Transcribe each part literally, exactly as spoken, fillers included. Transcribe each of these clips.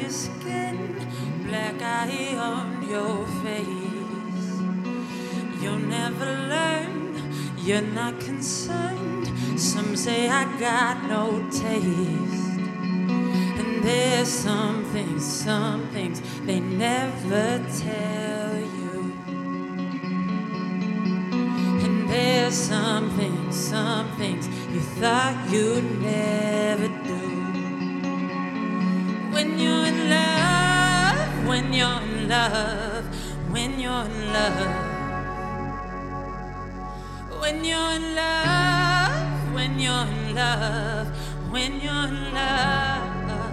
your skin, black eye on your face. You'll never learn, you're not concerned. Some say I got no taste. And there's some things, some things they never tell you. And there's some things, some things you thought you'd never do. When you're in love, when you're in love, when you're in love. When you're in love, when you're in love, when you're in love.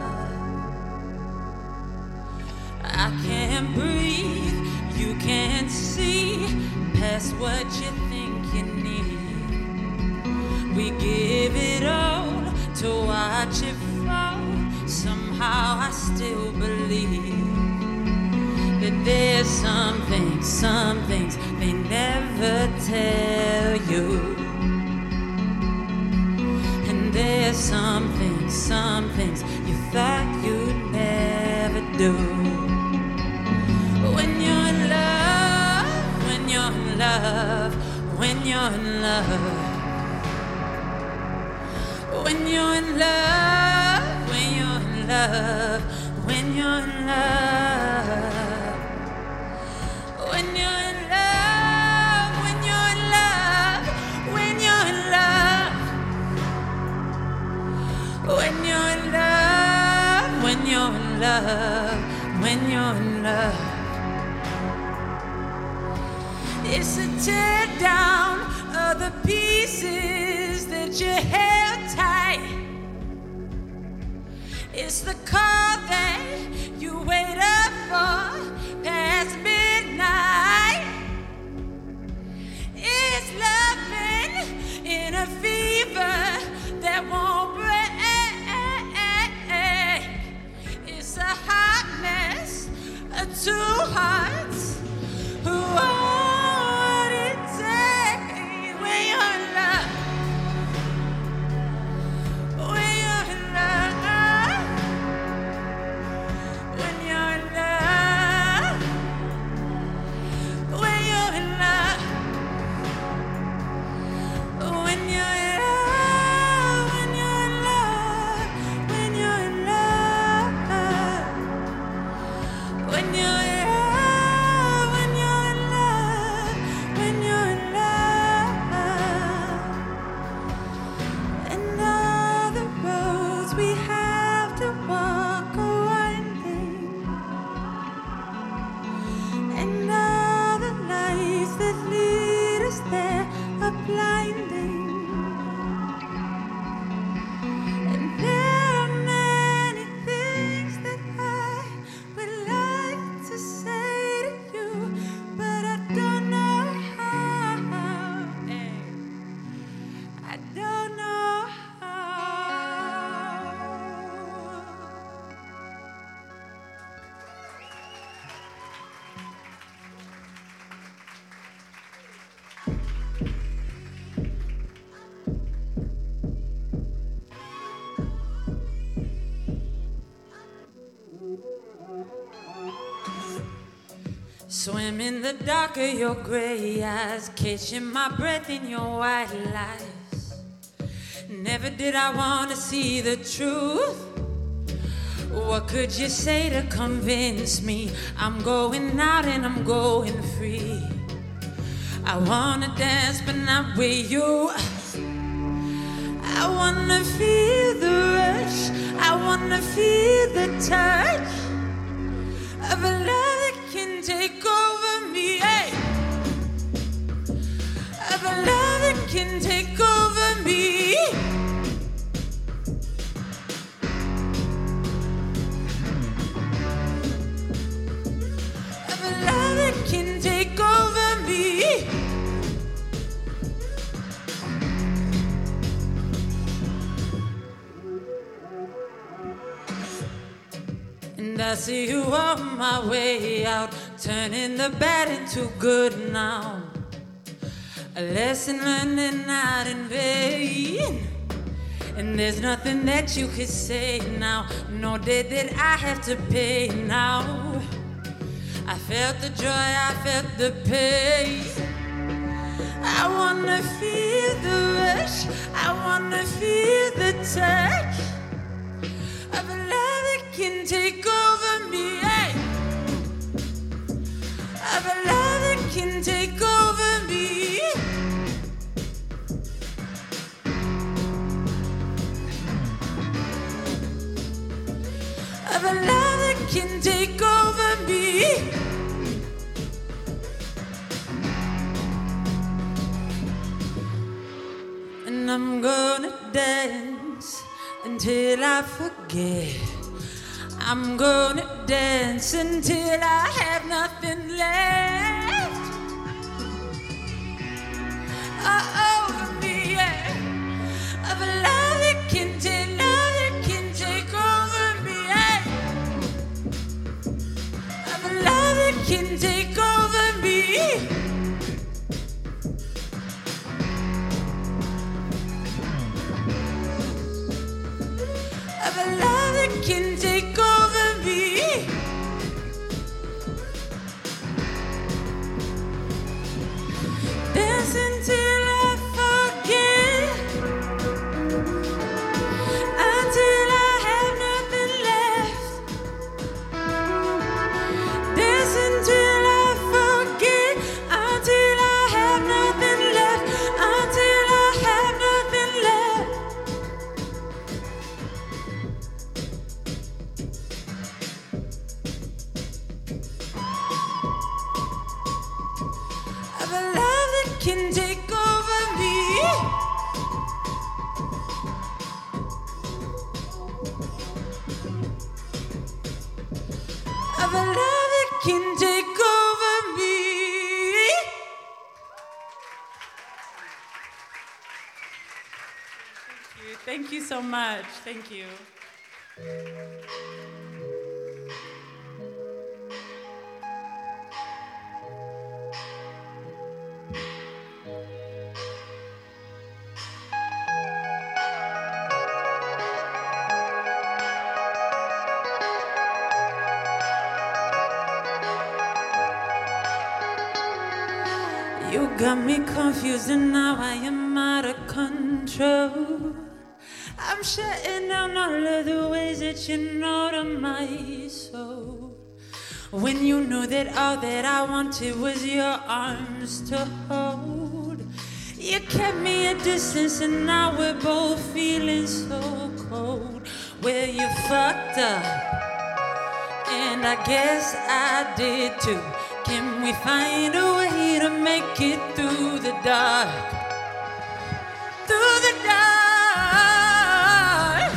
I can't breathe, you can't see past what you think you need. We give it all to watch it fall. Somehow I still believe that there's some things, some things they never tell you. And there's some things, some things you thought you'd never do. When you're in love, when you're in love, when you're in love. When you're in love, when you're in love, when you're in love. When you're in love, when you're in love, when you're in love. When you're in love, when you're in love, when you're in love. It's a tear down of the pieces that you held tight. It's the call that you wait up for past midnight. It's loving in a fever that won't break. It's a hot mess of two hearts who want it takes when you're in love. When you're in love. When you're in love. When you're in love. When you're in love. When you're in love. When you're in love. When you're in love. When you're in love. When you're in love. And all the roads we have to walk are winding. And all the lights that lead us there are blinding. And there are many things that I would like to say to you, but I don't know how. I don't know how. Swim in the dark of your gray eyes, catching my breath in your white lies. Never did I want to see the truth. What could you say to convince me I'm going out and I'm going free? I wanna dance but not with you. I wanna feel the rush, I wanna feel the touch of a love that can take over me, hey. Of a love that can take over me. Of a love that can take over me. And I see you on my way out, turning the bad into good now. A lesson learned and not in vain. And there's nothing that you could say now, no debt that I have to pay now. I felt the joy, I felt the pain. I wanna feel the rush, I wanna feel the touch of a love that can take over me, hey. Of a love that can take over me. Of a love that can take over me. And I'm gonna dance until I forget. I'm gonna dance until I have nothing left. Oh, over me, yeah. Of a love that can take, love that can take over me, yeah. Of a love that can take over me. Of a love that can take over me. Dance until I forget, until I have nothing left. Dance until I forget, until I have nothing left, until I have nothing left. Of a love that can take over me. Of a love that can take over me. Thank you. Thank you so much. Thank you. You got me confused and now I am out of control. I'm shutting down all of the ways that you know to my soul. When you knew that all that I wanted was your arms to hold. You kept me a distance and now we're both feeling so cold. Well, you fucked up, and I guess I did too. Can we find a way to make it through the dark? Through the dark.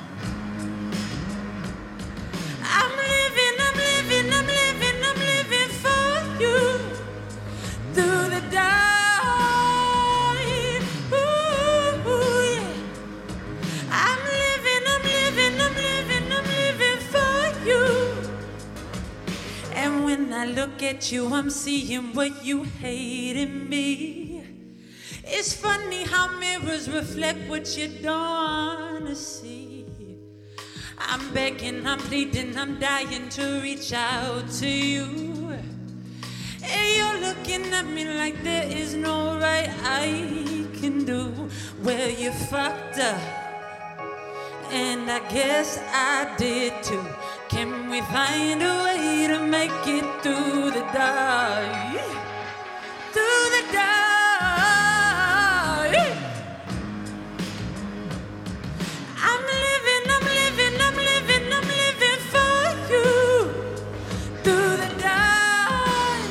I'm living, I'm living, I'm living, I'm living for you. Through the dark. Ooh, ooh, yeah. I'm living, I'm living, I'm living, I'm living for you. And when I look at you, I'm seeing what you hate in me. It's funny how mirrors reflect what you don't wanna see. I'm begging, I'm pleading, I'm dying to reach out to you. And you're looking at me like there is no right I can do. Well, you fucked up, and I guess I did too. Can we find a way to make it through the dark? Through the dark. I'm living, I'm living, I'm living, I'm living for you. Through the dark.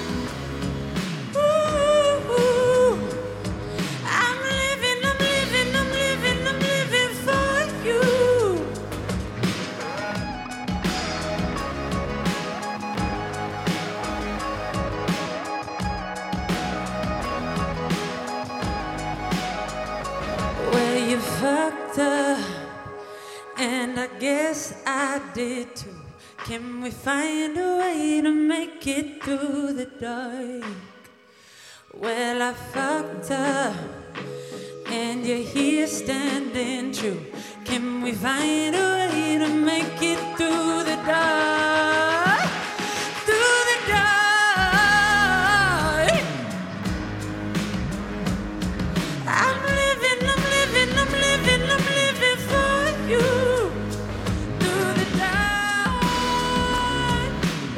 Ooh, ooh. I'm living, I'm living, I'm living, I'm living for you. Well, you fucked up, and I guess I did too. Can we find a way to make it through the dark? Well, I fucked up, and you're here standing true. Can we find a way to make it through the dark? Through the dark. I'm living, I'm living, I'm living, I'm living for you. Through the dark.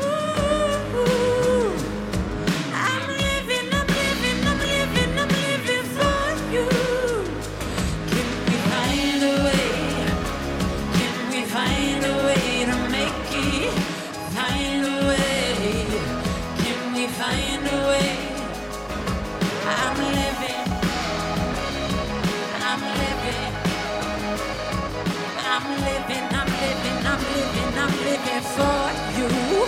Ooh. I'm living, I'm living, I'm living, I'm living for you. Can we find a way? Can we find a way to make it? Find a way. Can we find a way? I'm living. I'm living. I'm living. I'm living. I'm living. I'm living for you.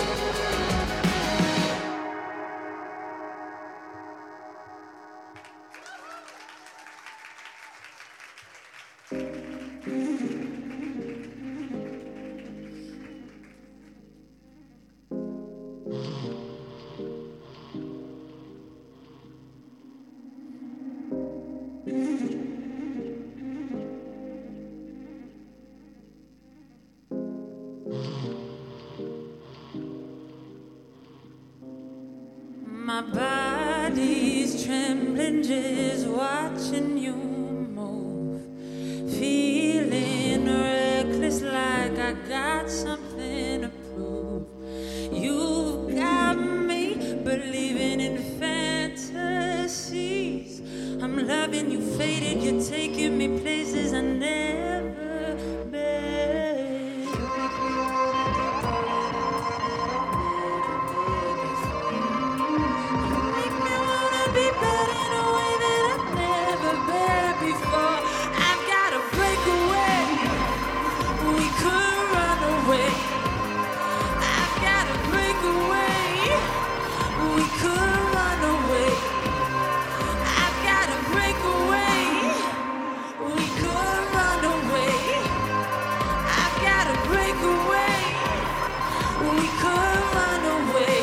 My body's trembling just watching you move. Feeling reckless like I got something to prove. You've got me believing in fantasies. I'm loving you faded, you're taking me places I never been. Be better in a way that I've never been before. I've gotta break away. We could run away. I've gotta break away. We could run away. I've gotta break away. We could run away. I've gotta break away. We could run away.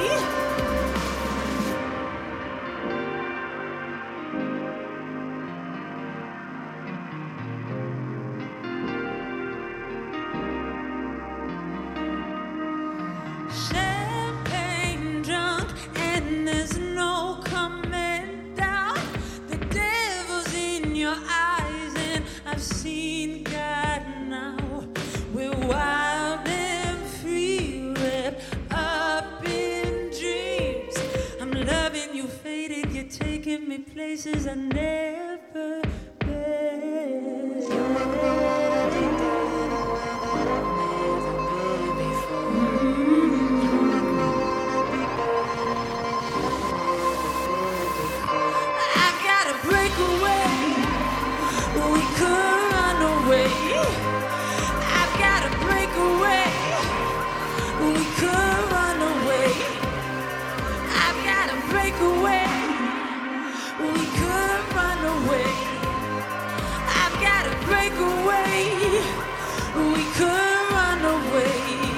Champagne drunk and there's no coming down. The devil's in your eyes and I've seen God now. We're wild and free, wrapped up in dreams. I'm loving you faded, you're taking me places I never been. I've gotta break away. We could run away. I've gotta break away. We could run away. I've gotta break away. We could run away. I've gotta break away. We could run away.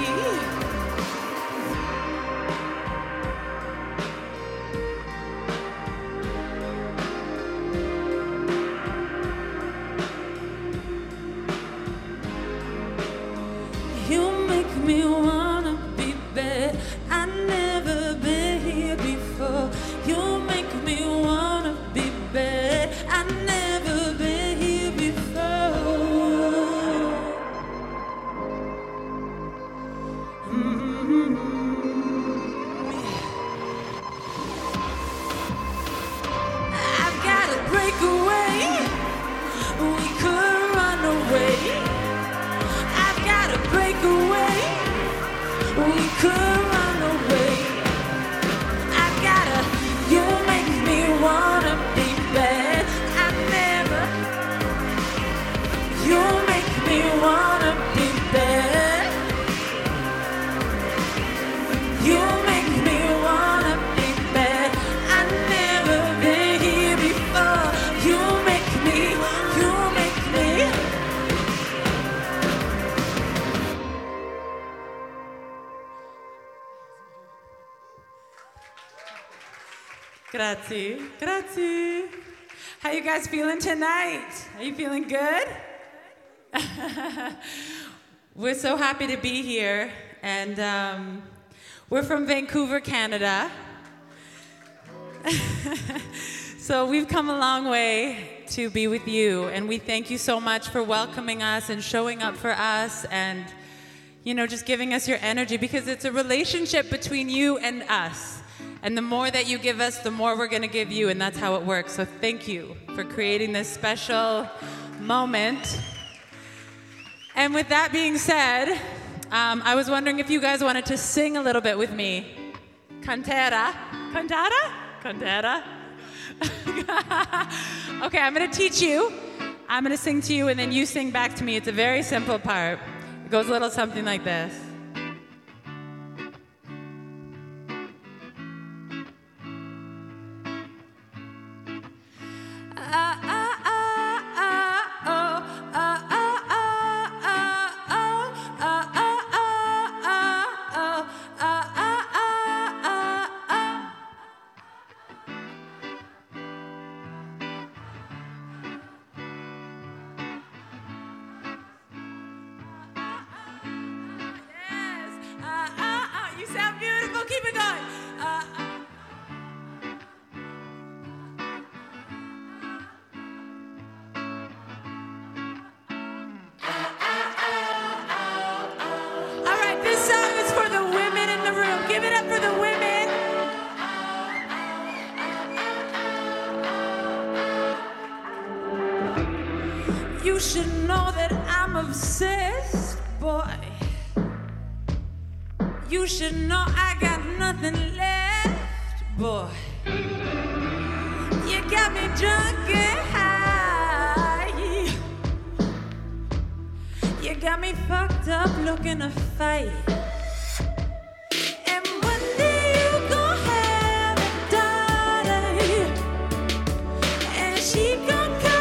You make me wanna be bad. I've never been here before. You make me wanna be bad. I've never been here before. Mm-hmm. I've gotta break away. We could run away. I've gotta break away. We could run away. I've gotta. You make me wanna be bad. I never. You make me wanna be bad. You make me wanna be bad. I've never been here before. You make me. You make me. Grazie, grazie. How you guys feeling tonight? Are you feeling good? We're so happy to be here, and um, we're from Vancouver, Canada. So we've come a long way to be with you, and we thank you so much for welcoming us and showing up for us and, you know, just giving us your energy, because it's a relationship between you and us. And the more that you give us, the more we're going to give you, and that's how it works. So thank you for creating this special moment. And with that being said, um, I was wondering if you guys wanted to sing a little bit with me. Cantata? Cantata? Cantata? Okay, I'm going to teach you. I'm going to sing to you, and then you sing back to me. It's a very simple part. It goes a little something like this. You should know that I'm obsessed, boy. You should know I got nothing left, boy. You got me drunk and high. You got me fucked up looking to fight. And one day you gon' have a daughter, and she gon'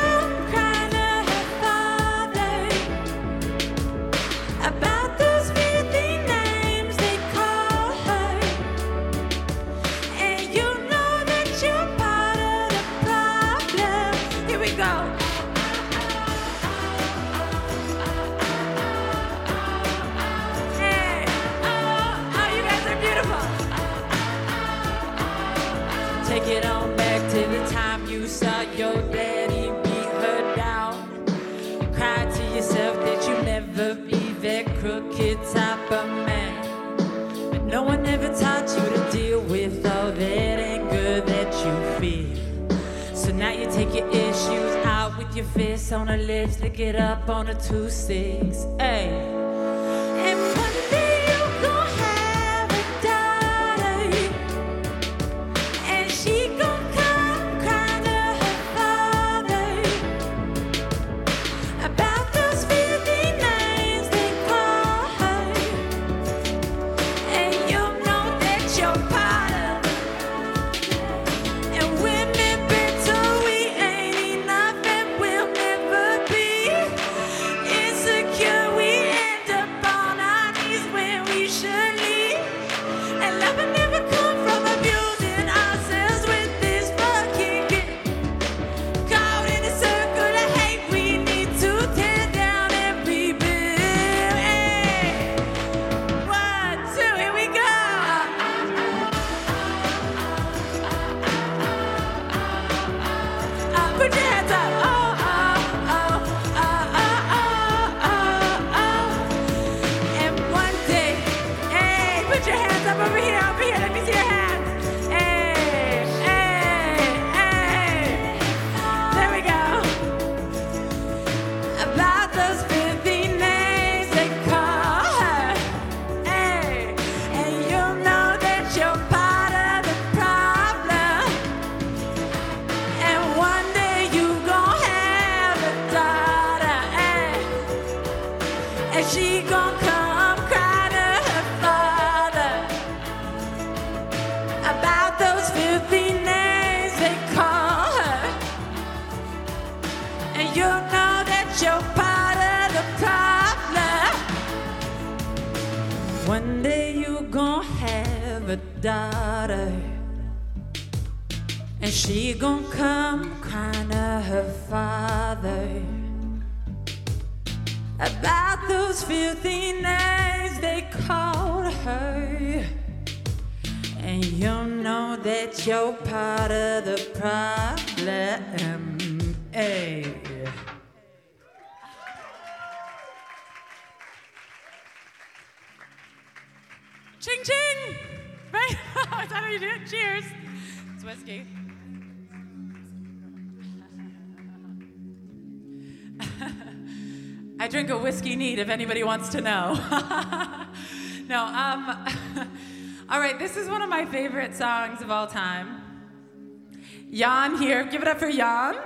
take it on back to the time you saw your daddy beat her down. You cried to yourself that you never be that crooked type of man. But no one ever taught you to deal with all that anger that you feel. So now you take your issues out with your fists on her lips, lick it up on a two six. Hey. She gon' come cry to her father about those filthy names they call her. And you know that you're part of the problem. One day you gon' have a daughter, And she gon' come crying to her father about those filthy names they called her. And you'll know that you're part of the problem. Hey. Ching ching! Right? Is that how you do it? Cheers. It's whiskey. I drink a whiskey neat if anybody wants to know. No, um, all right, this is one of my favorite songs of all time. Jan here, give it up for Jan.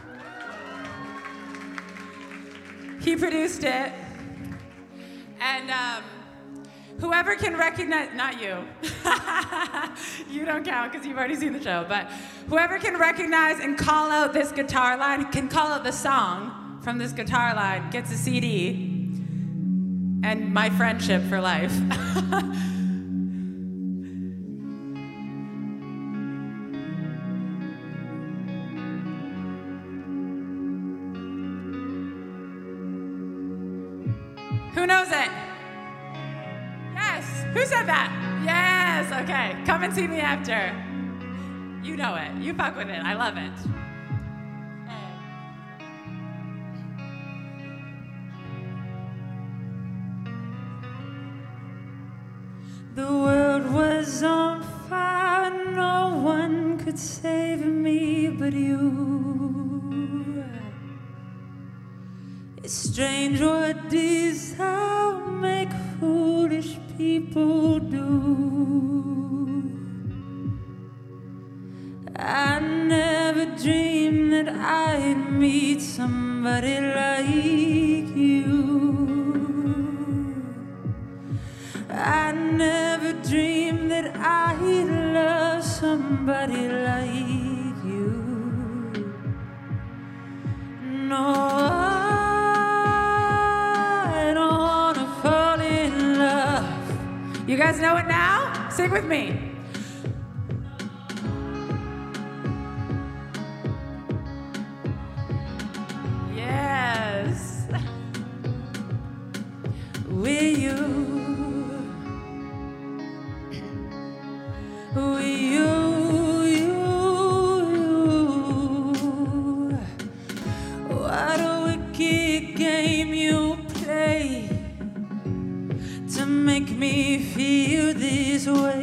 He produced it. And um, whoever can recognize, not you. You don't count because you've already seen the show, but whoever can recognize and call out this guitar line, can call out the song from this guitar line, gets a C D and my friendship for life. Who knows it? Yes. Who said that? Yes. Okay. Come and see me after. You know it. You fuck with it. I love it. The world was on fire, no one could save me but you. It's strange what desire make foolish people do. I never dreamed that I'd meet somebody like you. I never dreamed that I'd love somebody like you. No, I don't wanna fall in love. You guys know it now? Sing with me. Yes. With you. You, you, you. What a wicked game you play to make me feel this way.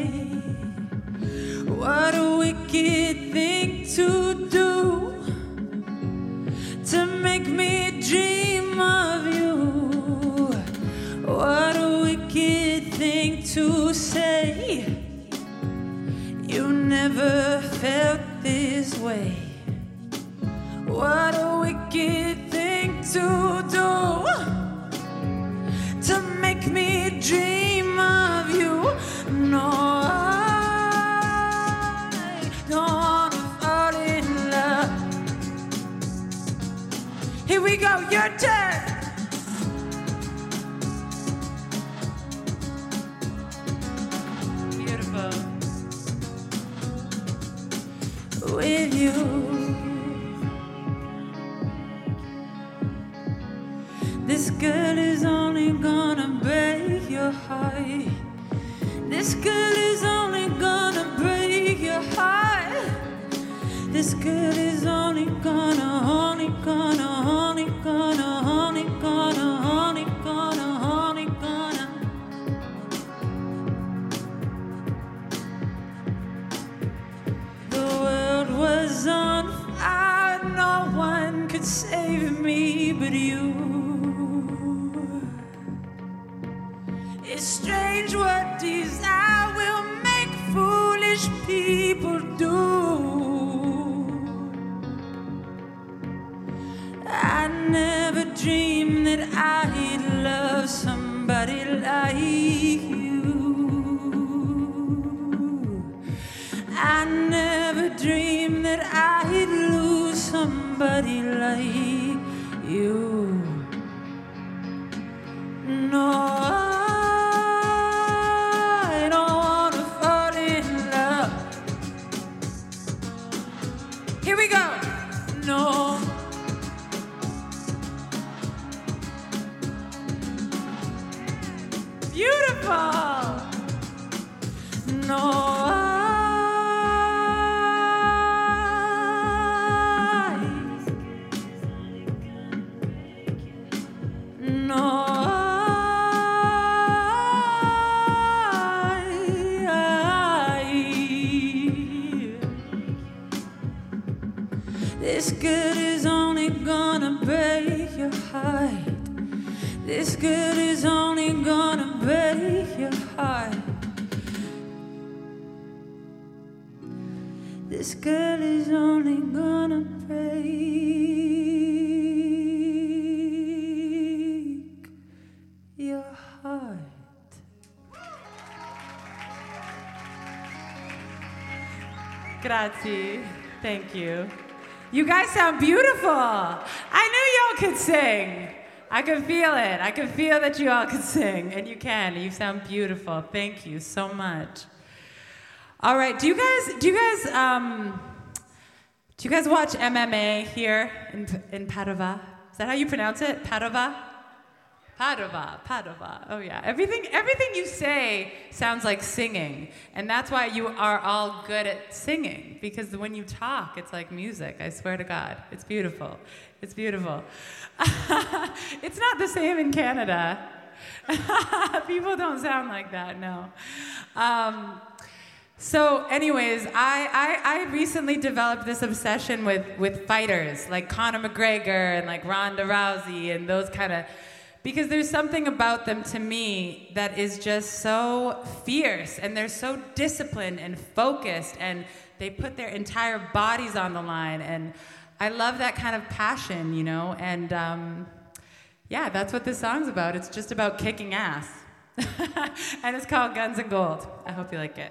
What a wicked thing to do to make me dream of you. What a wicked thing to say. You never felt this way. What a wicked thing to do to make me dream of you. No, I don't wanna fall in love. Here we go, your turn. Beautiful. With you, this girl is only gonna break your heart. This girl is only gonna break your heart. This girl is only gonna, only gonna, only gonna, only gonna, only gonna, only gonna. The world was on fire, no one could save me but you. It's strange what desire will make foolish people do. I never dreamed that I'd love somebody like you. I never dreamed that I'd lose somebody like you. No, I don't wanna fall in love. Here we go. No. Beautiful. No. This good is only gonna break your heart. This good is only gonna break your heart. This good is only gonna break your heart. Grazie. Thank you. You guys sound beautiful. I knew y'all could sing. I could feel it. I could feel that you all could sing, and you can. You sound beautiful. Thank you so much. All right. Do you guys? Do you guys? Um, do you guys watch M M A here in in Padova? Is that how you pronounce it? Padova. Padova, Padova. Oh yeah. Everything, everything you say sounds like singing, and that's why you are all good at singing. Because when you talk, it's like music. I swear to God, it's beautiful. It's beautiful. It's not the same in Canada. People don't sound like that. No. Um, So anyways, I, I, I recently developed this obsession with, with fighters, like Conor McGregor and like Ronda Rousey and those kind of, because there's something about them to me that is just so fierce, and they're so disciplined and focused, and they put their entire bodies on the line, and I love that kind of passion, you know, and um, yeah, that's what this song's about. It's just about kicking ass. And it's called Guns and Gold. I hope you like it.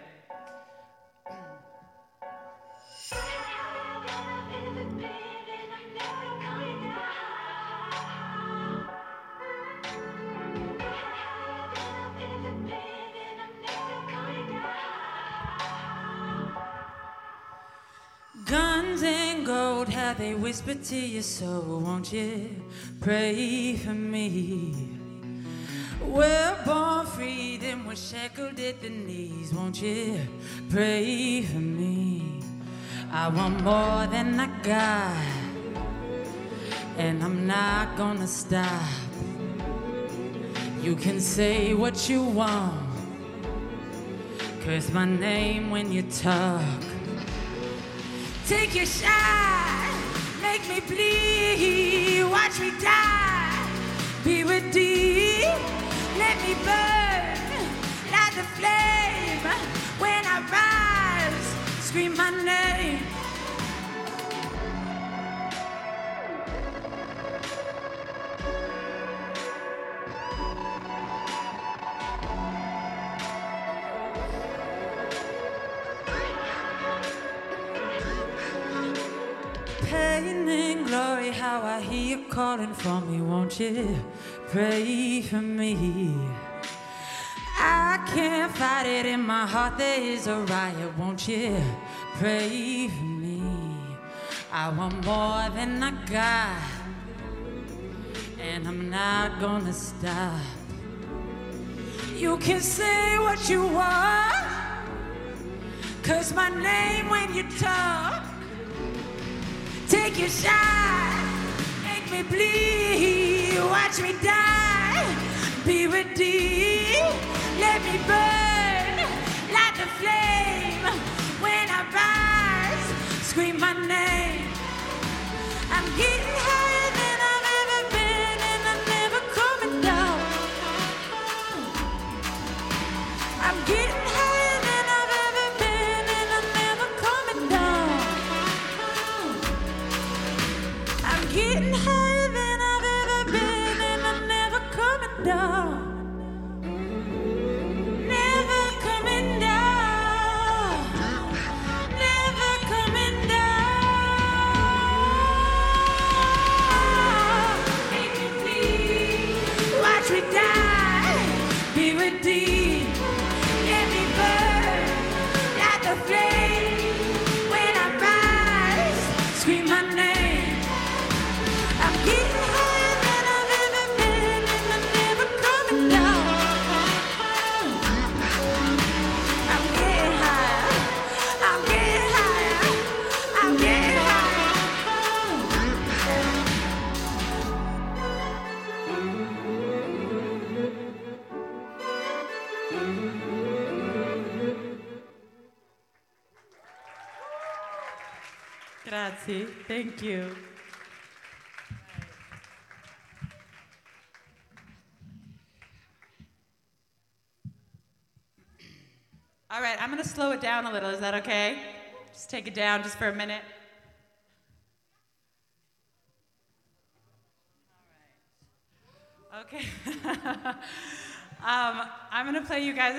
Guns and gold, how they whisper to your soul. Won't you pray for me? We're born free, then we're shackled at the knees. Won't you pray for me? I want more than I got, and I'm not gonna stop. You can say what you want, curse my name when you talk. Take your shot, make me bleed, watch me die, be redeemed, let me burn like the flame. When I rise, scream my name. Pain and glory, how I hear you calling for me. Won't you pray for me? I can't fight it in my heart, there is a riot. Won't you pray for me? I want more than I got, and I'm not gonna stop. You can say what you want, curse my name when you talk. Take your shot, make me bleed, watch me die, be redeemed, let me burn like the flame. When I rise, scream my name. I'm getting higher than I've ever been, and I'm never coming down. I'm getting higher than I've ever been, and I'm never coming down. I'm getting higher than I've ever been, and I'm never coming down. Never coming down. Never coming down. Make me bleed. Watch me die. Be redeemed. Let me burn like a flame. When I rise, Grazie. Thank you. All right, I'm going to slow it down a little. Is that okay? Just take it down just for a minute. All right. Okay. um, I'm going to play you guys.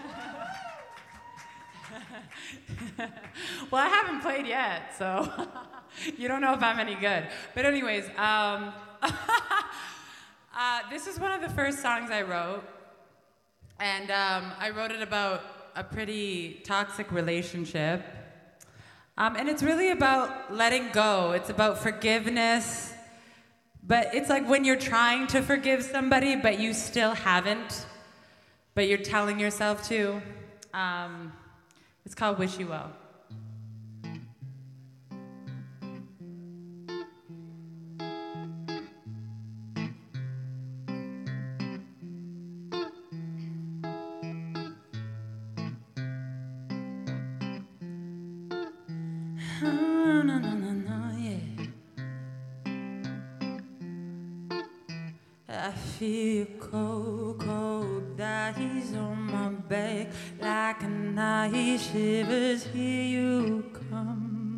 Well, I haven't played yet, so you don't know if I'm any good. But anyways, um, uh, this is one of the first songs I wrote. And um, I wrote it about a pretty toxic relationship. Um, and it's really about letting go. It's about forgiveness. But it's like when you're trying to forgive somebody, but you still haven't, but you're telling yourself to. Um, it's called Wish You Well. I feel cold, cold ice on my back, like an ice shivers, here you come.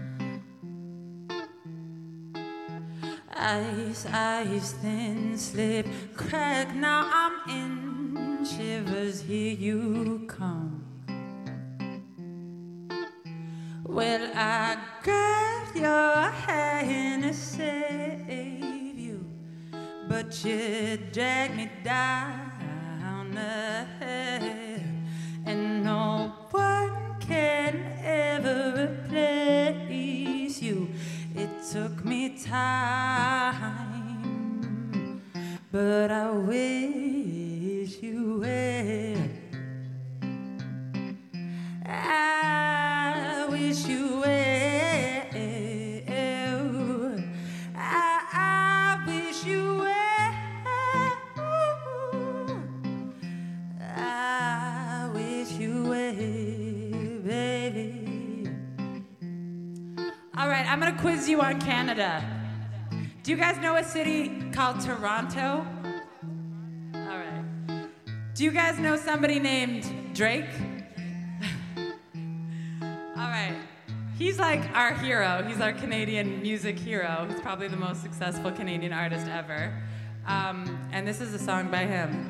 Ice, ice, thin slip, crack, now I'm in shivers, here you come. Well, I grabbed your hand to save you, but you drag me down ahead, and no one can ever replace you. It took me time, but I wish you well. I wish you well. I, I wish you well. All right, I'm gonna quiz you on Canada. Do you guys know a city called Toronto? All right. Do you guys know somebody named Drake? All right. He's like our hero. He's our Canadian music hero. He's probably the most successful Canadian artist ever. Um, and this is a song by him.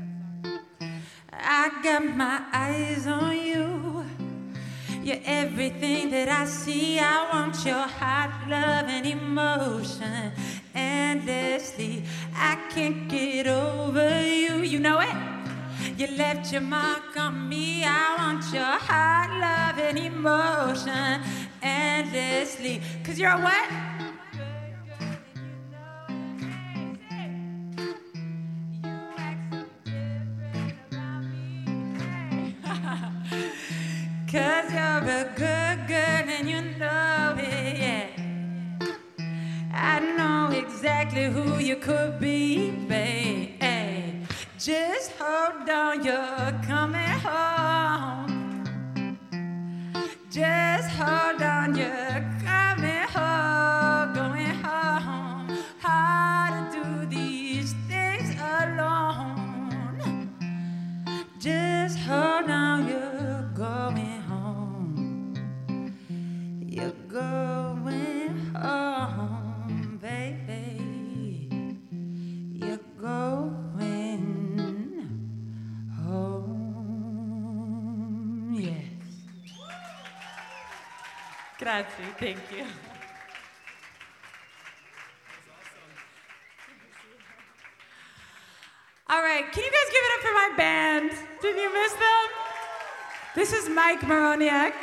I got my eyes on you. You're everything that I see. I want your hot love and emotion endlessly. I can't get over you. You know it? You left your mark on me. I want your hot love and emotion endlessly. Cause you're a what? Cause you're a good girl and you know it, yeah. I know exactly who you could be, babe. Hey, just hold on, you're coming home. Just hold on, you're coming home, going home. Hard to do these things alone. Just hold on, you're going home. You're going home, baby. You're going home, yes. Grazie, thank you. All right, can you guys give it up for my band? Did you miss them? This is Mike Moroniak.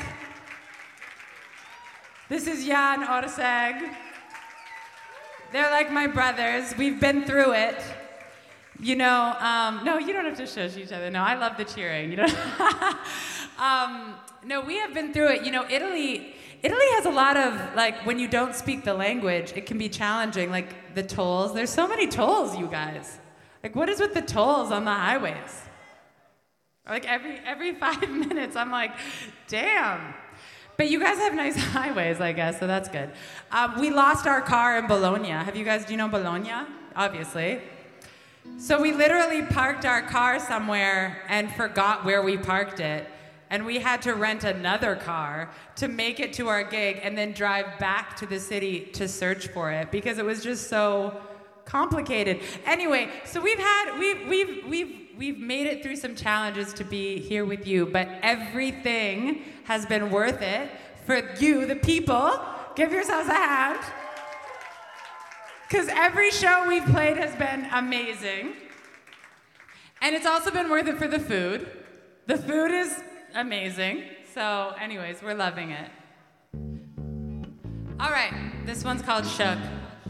This is Jan Orsag. They're like my brothers. We've been through it. You know, um, no, you don't have to shush each other. No, I love the cheering. You know, um, no, we have been through it. You know, Italy. Italy has a lot of, like, when you don't speak the language, it can be challenging. Like the tolls. There's so many tolls, you guys. Like, what is with the tolls on the highways? Like every every five minutes, I'm like, damn. But you guys have nice highways, I guess, so that's good. Um, we lost our car in Bologna. Have you guys, do you know Bologna? Obviously. So we literally parked our car somewhere and forgot where we parked it. And we had to rent another car to make it to our gig and then drive back to the city to search for it because it was just so complicated. Anyway, so we've had, we've, we've, we've, we've made it through some challenges to be here with you, but everything has been worth it for you, the people. Give yourselves a hand. Because every show we've played has been amazing. And it's also been worth it for the food. The food is amazing. So anyways, we're loving it. All right, this one's called Shook.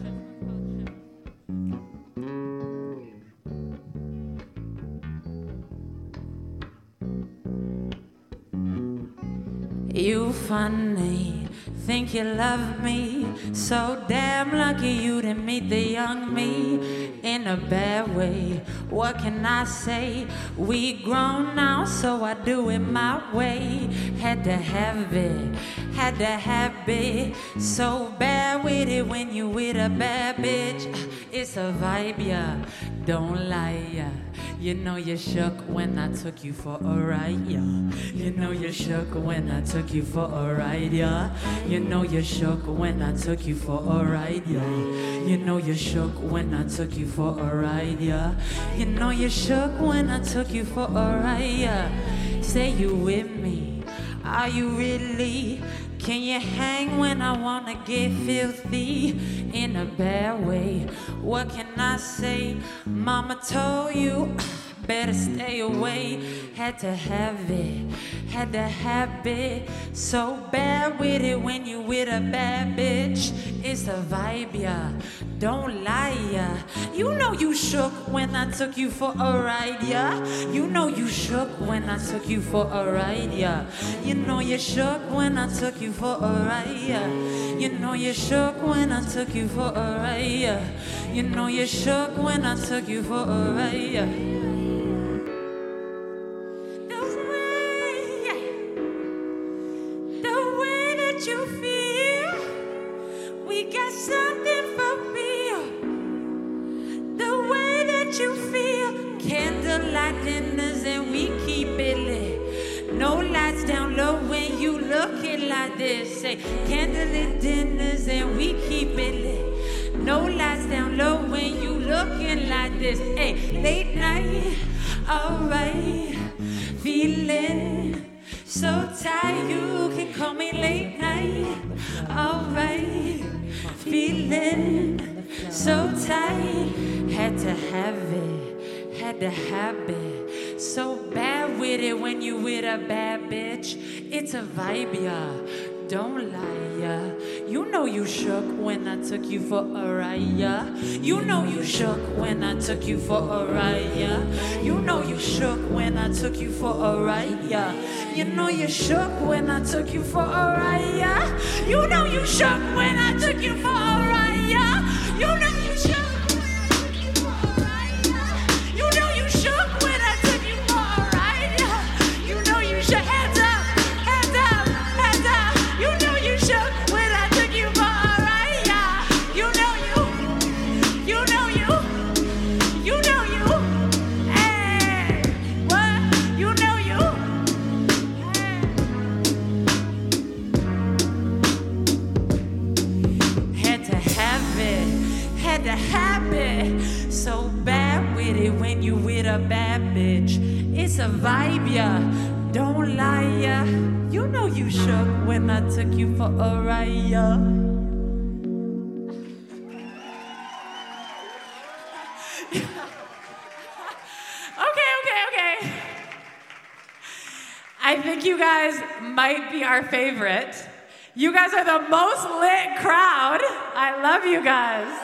You funny, think you love me, so damn lucky you didn't meet the young me in a bad way. What can I say? We grown now, so I do it my way. Had to have it, had to have it. So bad with it when you with a bad bitch. It's a vibe, yeah, don't lie, yeah. You know you shook when I took you for a ride, yeah. You know you shook when I took you for a ride, yeah. You know you shook when I took you for a ride, yeah. You know you shook when I took you for a ride, yeah. You know you shook when I took you for a ride, yeah. Say you with me, are you really? Can you hang when I wanna get filthy in a bad way? What can I say? Mama told you better stay away. Had to have it, had to have it. So bad with it when you with a bad bitch. It's a vibe, yeah, don't lie, yeah. You know you shook when I took you for a ride, yeah. You know you shook when I took you for a ride, yeah. You know you shook when I took you for a ride, yeah. You know you shook when I took you for a ride, yeah. You know you shook when I took you for a ride, yeah. You feel we got something for real. The way that you feel, candlelight dinners and we keep it lit. No lights down low when you looking like this. Say candlelit dinners and we keep it lit. No lights down low when you looking like this. Hey, late night, alright, feeling so tired, you can call me late night. Alright, feeling so tired. Had to have it, had to have it. So bad with it when you with a bad bitch. It's a vibe, yeah, don't lie, yeah. You know you shook when I took you for a ride, yeah. You know you shook when I took you for a ride, yeah. You know you shook when I took you for a ride, yeah. You know you shook when I took you for a ride, yeah. You know you shook when I took you for a ride, yeah. You know you shook when I took you for a ride, yeah. You know you shook when I took you for a ride, yeah. You know you shook. Hands up, hands up, hands up. You know you shook when I took you for a ride, yeah. You know you, you know you, you know you. Hey, what? You know you. Had to have it, so bad with it when you with a bad bitch. It's a vibe, yeah, don't lie, yeah. You know you shook when I took you for a ride, yeah. Okay, okay, okay. I think you guys might be our favorite. You guys are the most lit crowd. I love you guys.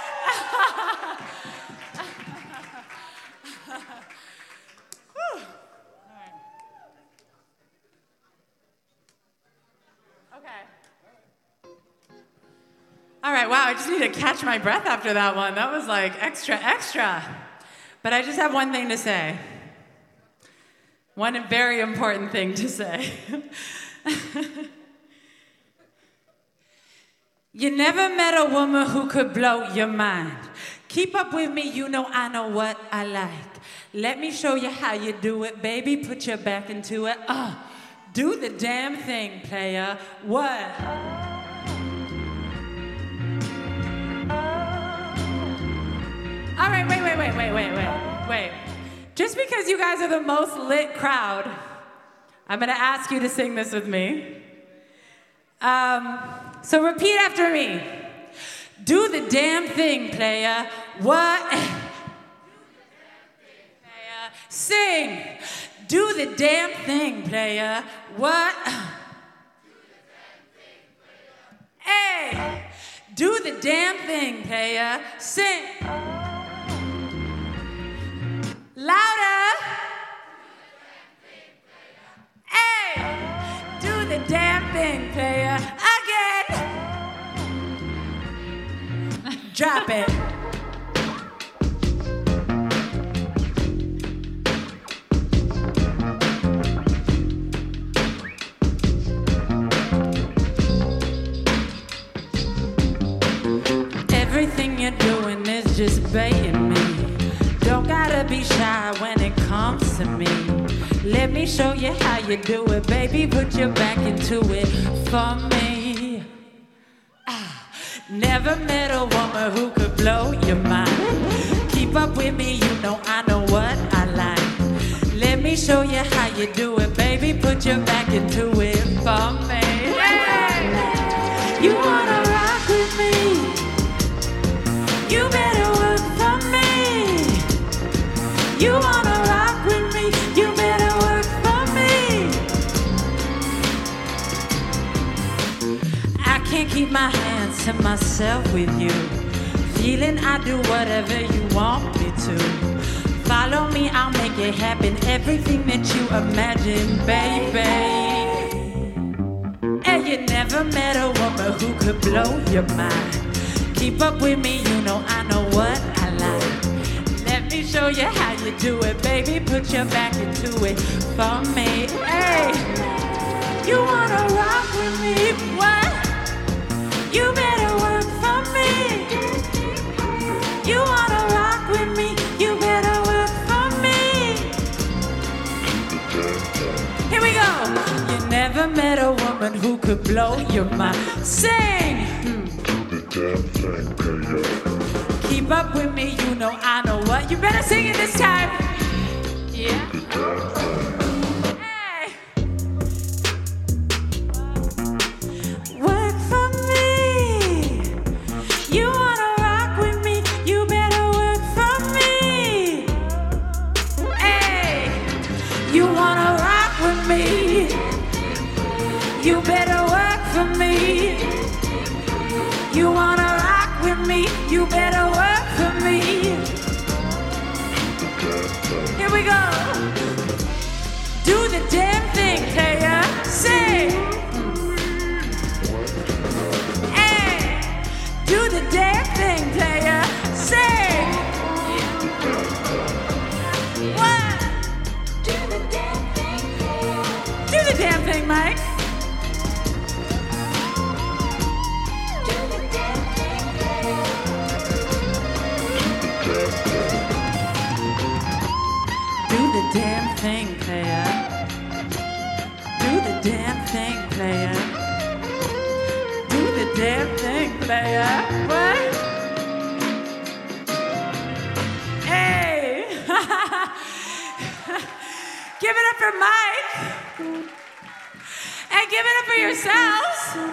All right, wow, I just need to catch my breath after that one. That was like extra, extra. But I just have one thing to say. One very important thing to say. You never met a woman who could blow your mind. Keep up with me, you know I know what I like. Let me show you how you do it, baby. Put your back into it. Uh, do the damn thing, player. What? All right, wait, wait, wait, wait, wait, wait, wait. Just because you guys are the most lit crowd, I'm gonna ask you to sing this with me. Um, so repeat after me. Do the damn thing, player. What? Sing. Do the damn thing, player. What? Hey. Do the damn thing, player. Sing. Louder. Hey. Do the damn thing, player. Again. Drop it. Everything you're doing is just baiting me. Don't gotta be shy when it comes to me. Let me show you how you do it, baby. Put your back into it for me. Ah, never met a woman who could blow your mind. Keep up with me, you know I know what I like. Let me show you how you do it, baby. Put your back into it for me. Hey! You wanna rock with me? You better work for me. You wanna rock with me? You better work for me. I can't keep my hands to myself with you. Feeling I do whatever you want me to. Follow me, I'll make it happen. Everything that you imagine, baby. And you never met a woman who could blow your mind. Keep up with me, you know I know what I like. Let me show you how you do it, baby. Put your back into it for me. Hey, you wanna rock with me? What? You better work for me. You wanna rock with me? You better work for me. Here we go. You never met a woman who could blow your mind. Sing. Keep up with me, you know I know what. You better sing it this time. Yeah. Hey. Work for me. You wanna rock with me? You better work for me. Hey. You wanna rock with me? You better work for me. You wanna rock with me? You better work for me. Here we go. Do the damn thing, player. Say. Hey. Do the damn thing, player. Say. What? Do the damn thing, player. Do the damn thing, Mike. Do the damn thing, player. Do the damn thing, player. Do the damn thing, player. What? Hey! Give it up for Mike. And give it up for yourselves.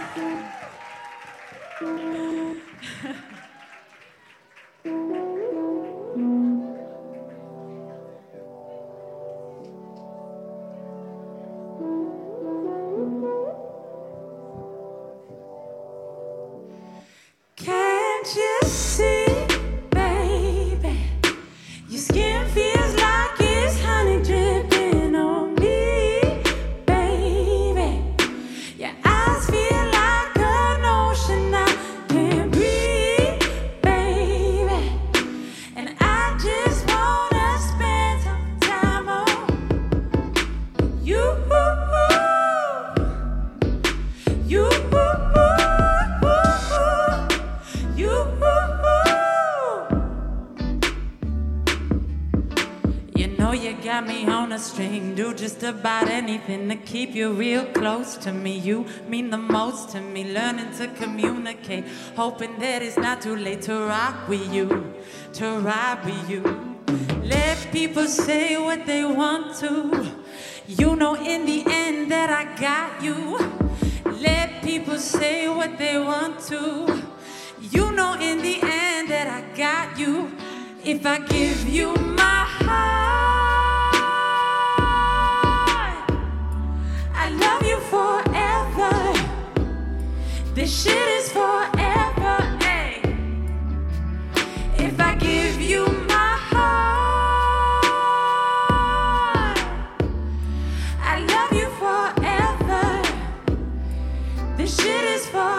Can't you see, baby? Your skin feels like it's honey dripping on me, baby. Your eyes feel like an ocean I can't breathe, baby. And I just wanna spend some time on you, you. a string, do just about anything to keep you real close to me. You mean the most to me, learning to communicate, hoping that it's not too late to rock with you, to ride with you. Let people say what they want to, you know in the end that I got you. Let people say what they want to, you know in the end that I got you. If I give you my heart, I love you forever. This shit is forever, ay. If I give you my heart, I love you forever. This shit is forever.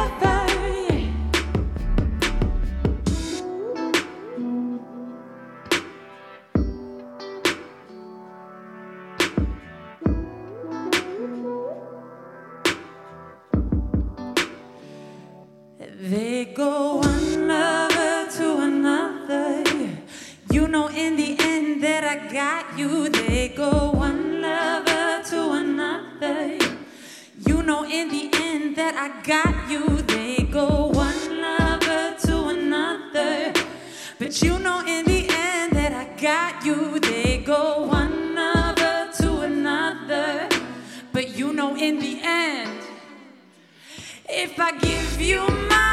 They go one lover to another, you know in the end that I got you. They go one lover to another, you know in the end that I got you. They go one lover to another, but you know in the end that I got you. They go one lover to another, but you know in the end, if I give you my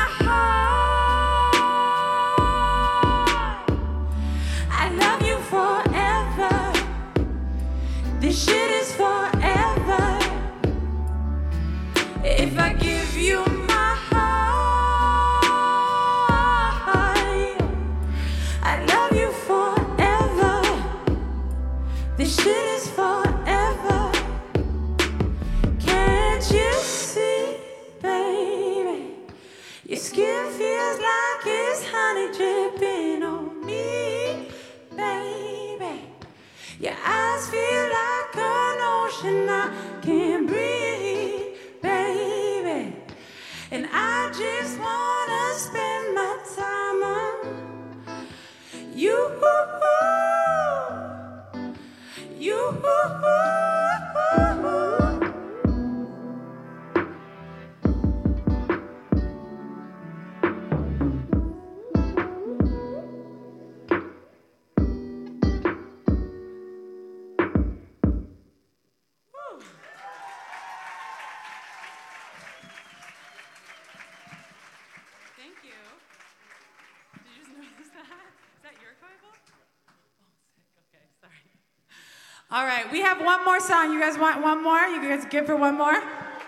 heart, I love you forever. This shit is forever. If I give you my heart, I love you forever. This shit is forever. Can't you see, baby? Your skin feels like it's honey dripping on me, baby. Your eyes feel like an ocean I can't breathe, baby. And I just wanna spend my time on you, you. Thank you. Did you just notice that? Is that your Bible? Oh, sick. Okay, sorry. All right, we have one more song. You guys want one more? You guys good for one more?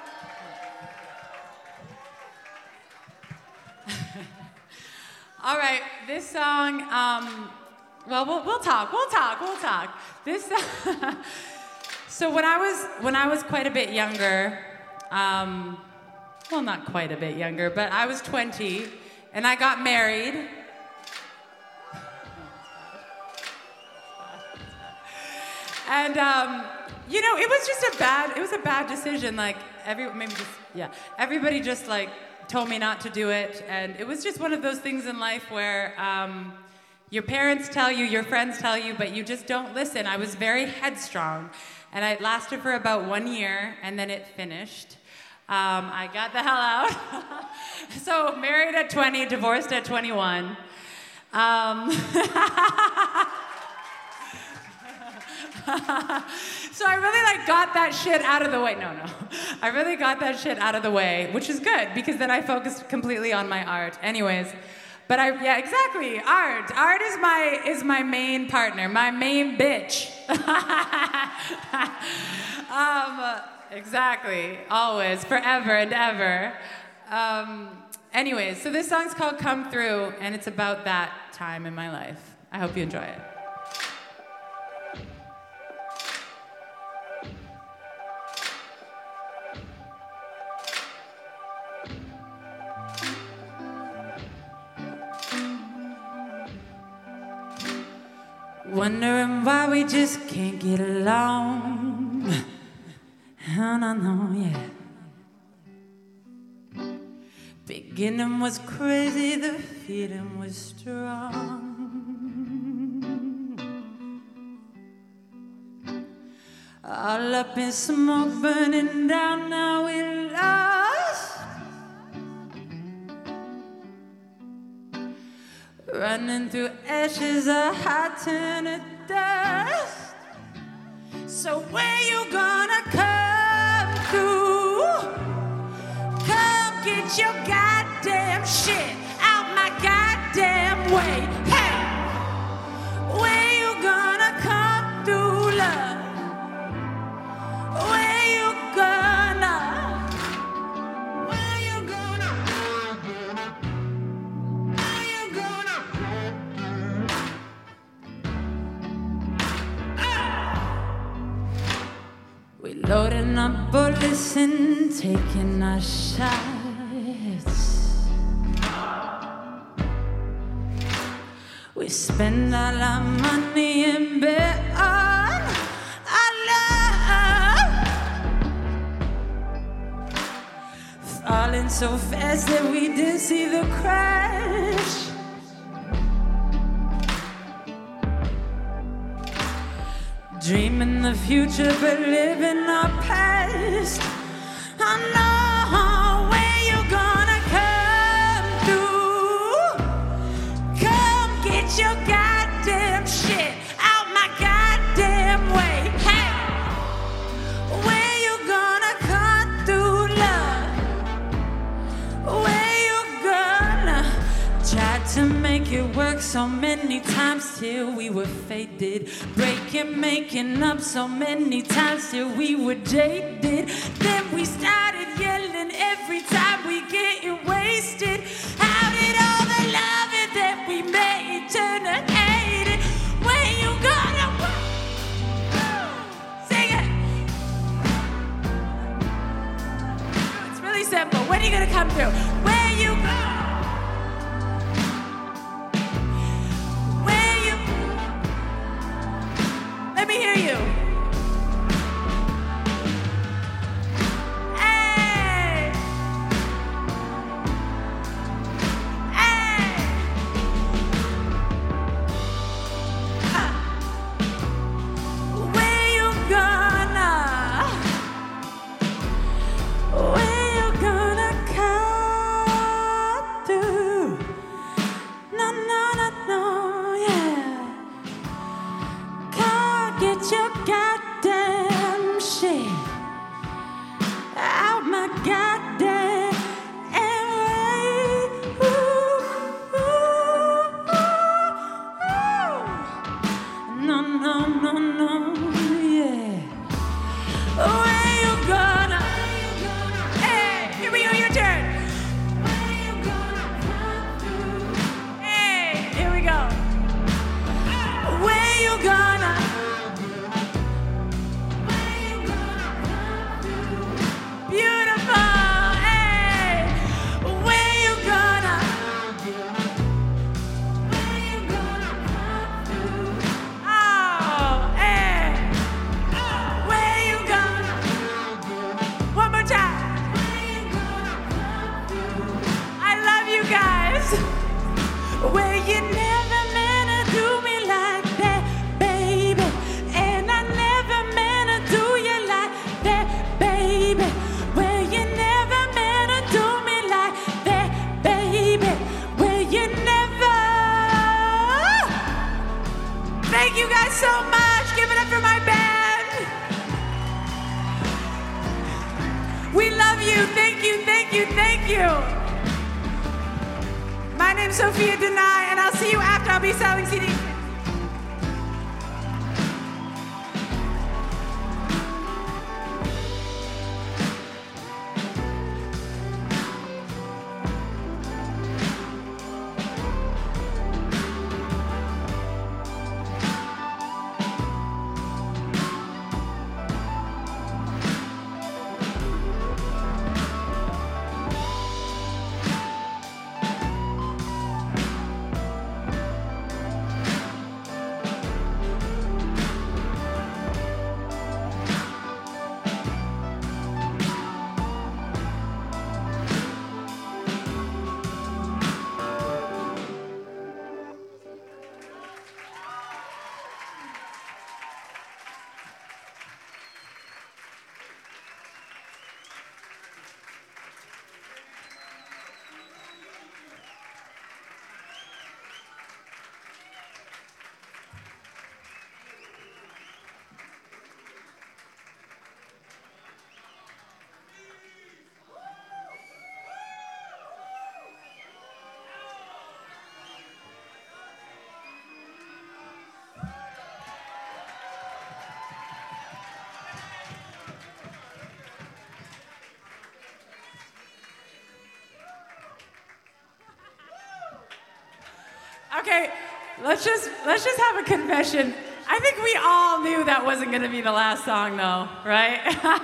All right, this song, um, well, well, we'll talk, we'll talk, we'll talk. This, so when I was, when I was quite a bit younger, um, well, not quite a bit younger, but I was twenty, and I got married. And, um, you know, it was just a bad, it was a bad decision. Like, every, maybe just, yeah, everybody just, like, told me not to do it. And it was just one of those things in life where um, your parents tell you, your friends tell you, but you just don't listen. I was very headstrong. And it lasted for about one year, and then it finished. Um, I got the hell out. So married at twenty, divorced at twenty-one. Um, so I really like got that shit out of the way. No, no. I really got that shit out of the way, which is good because then I focused completely on my art. Anyways, but I, yeah, exactly. Art. Art is my, is my main partner, my main bitch. um, exactly. Always, forever and ever. Um, anyways, so this song's called Come Through, and it's about that time in my life. I hope you enjoy it. Wondering why we just can't get along. No, no, no, yeah. Beginning was crazy, the feeling was strong. All up in smoke, burning down, now we're lost. Running through ashes, a hot turn to dust. So where you gonna come through? Come get your goddamn shit out my goddamn way. Hey, where you gonna come through, love? Where you gonna? Where you gonna? Where you gonna? Ah! We loading up bullets and taking our shots. We spend all our money and bet on our love. Falling so fast that we didn't see the crash. Dreaming the future but living our past. I know where you gonna come through. Come get your goddamn shit out my goddamn way. Hey, where you gonna come through, love? Where you gonna? Tried to make it work so many times till we were faded. Breaking, making up so many times till we were jaded. Then we started yelling every time we getting wasted. How did all the love that we made turn to hate? Where you gonna? Sing it. It's really simple. When are you gonna come through? Where you go? Let me hear you. Hey. Hey. Uh. Where you gonna? Where you gonna come through? No, no, no, no, yeah. Get your goddamn shit out my goddamn way. Ooh, ooh, ooh, ooh. No, no, no, no, yeah. Where you gonna? Hey, here we go, your turn. Where you gonna come through? Hey, here we go. Where you gonna? Beautiful, hey. Where you gonna? Where you gonna come through? Oh, hey. Where you gonna? One more time. Where you gonna come through? I love you guys. Where you never meant to do me like that, baby. And I never meant to do you like that, baby. Where you never meant to do me like that, baby. Where you never. Thank you guys so much. Give it up for my band. We love you. Thank you, thank you, thank you. My name's Sophia Denai, and I'll see you after. I'll be selling C Ds. Okay, let's just let's just have a confession. I think we all knew that wasn't gonna be the last song, though, right?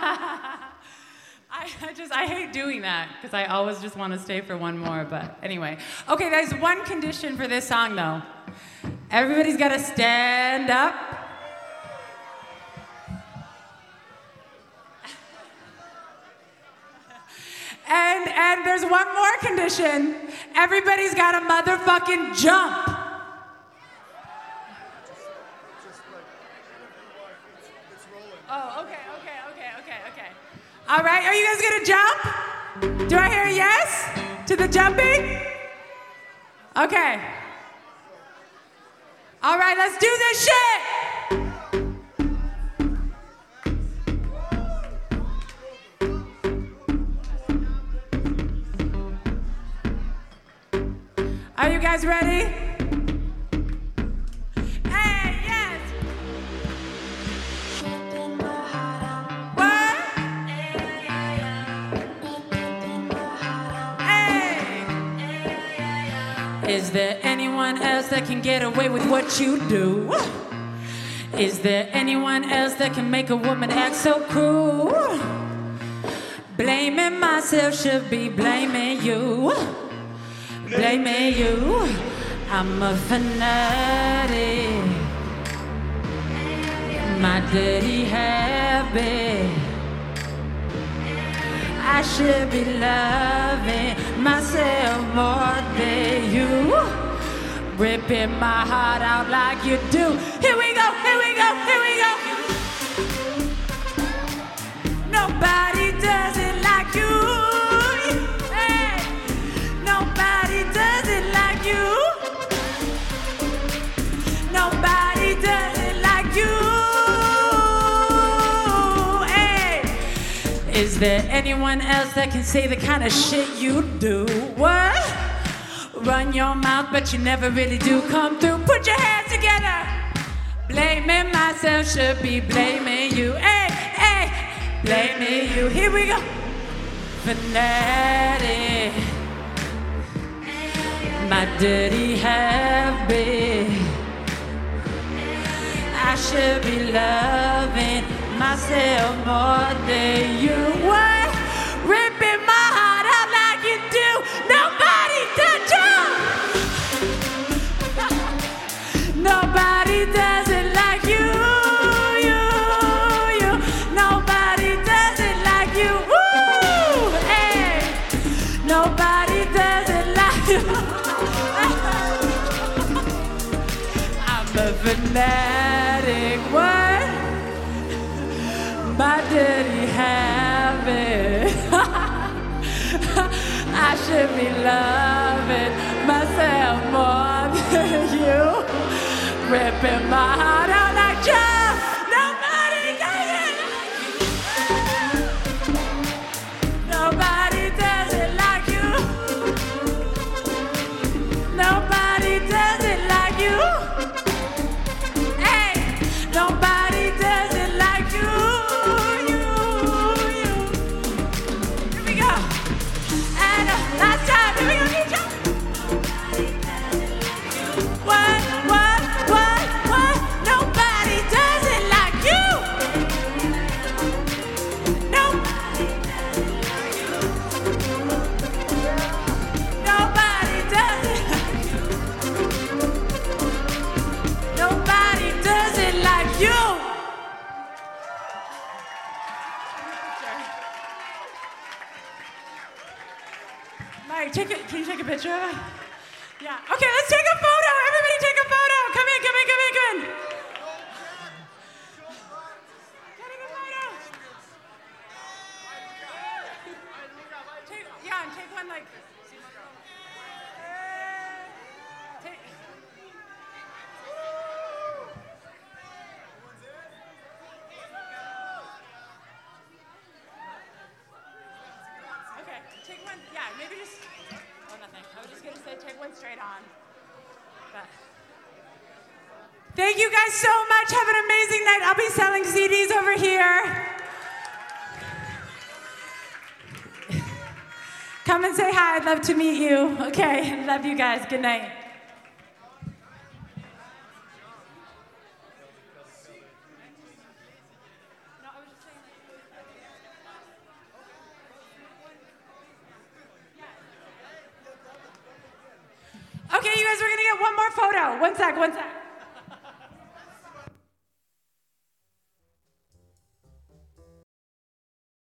I, I just I hate doing that because I always just want to stay for one more. But anyway, okay. There's one condition for this song, though. Everybody's got to stand up. And and there's one more condition. Everybody's got to motherfucking jump. Oh, okay, okay, okay, okay, okay. All right, are you guys gonna jump? Do I hear a yes to the jumping? Okay. All right, let's do this shit. Are you guys ready? Hey, yes. What? Hey. Is there anyone else that can get away with what you do? Is there anyone else that can make a woman act so cruel? Blaming myself should be blaming you. Blaming you, I'm a fanatic. My dirty habit. I should be loving myself more than you. Ripping my heart out like you do. Here we go, here we go, here we go. Nobody does it like you. Nobody does it like you. Hey. Is there anyone else that can say the kind of shit you do? What? Run your mouth, but you never really do come through. Put your hands together. Blaming myself should be blaming you. Hey, hey, blaming you. Here we go. Fanatic. My dirty habit. I should be loving myself more than you. What? Ripping my heart out like you do. Nobody touch you. Nobody does it like you. You, you. Nobody does it like you. Woo! Hey. Nobody does it like you. I'm a fanatic, what? My dirty habit. I should be loving myself more than you. Ripping my heart out like Joe. Nobody does it. Nobody does it like you. Nobody does it like you. Nobody does it like you, you, you. Here we go. And uh, last time, here we go, Nietzsche. What, what, what, what? Nobody does it like you. Nobody does it like you. Nobody does it like you. Nobody does it like you. Mike, take it. Can you take a picture of it? Yeah. Okay, let's take a photo. Everybody take a photo. Come in, come in, come in, come in. Getting a photo. Take, yeah, and take one like. Take. Okay, take one. Yeah, maybe just. Oh, nothing. I was just gonna say take one straight on. But. Thank you guys so much. Have an amazing night. I'll be selling C Ds over here. Come and say hi. I'd love to meet you. Okay, love you guys. Good night. more photo. One sec, one sec.